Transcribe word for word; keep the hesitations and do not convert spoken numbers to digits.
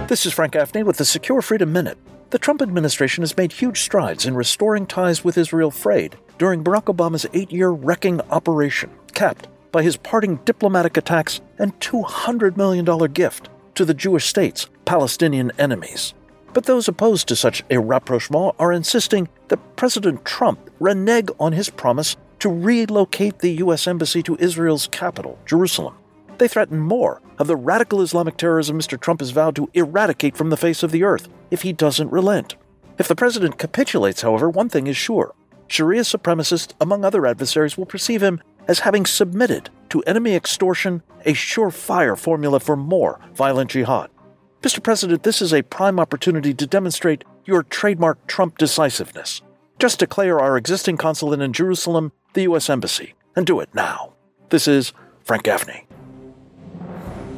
This is Frank Gaffney with the Secure Freedom Minute. The Trump administration has made huge strides in restoring ties with Israel frayed during Barack Obama's eight-year wrecking operation, capped by his parting diplomatic attacks and two hundred million dollars gift to the Jewish state's Palestinian enemies. But those opposed to such a rapprochement are insisting that President Trump renege on his promise to relocate the U S Embassy to Israel's capital, Jerusalem. They threaten more of the radical Islamic terrorism Mister Trump has vowed to eradicate from the face of the earth if he doesn't relent. If the president capitulates, however, one thing is sure. Sharia supremacists, among other adversaries, will perceive him as having submitted to enemy extortion, a surefire formula for more violent jihad. Mister President, this is a prime opportunity to demonstrate your trademark Trump decisiveness. Just declare our existing consulate in Jerusalem the U S Embassy, and do it now. This is Frank Gaffney.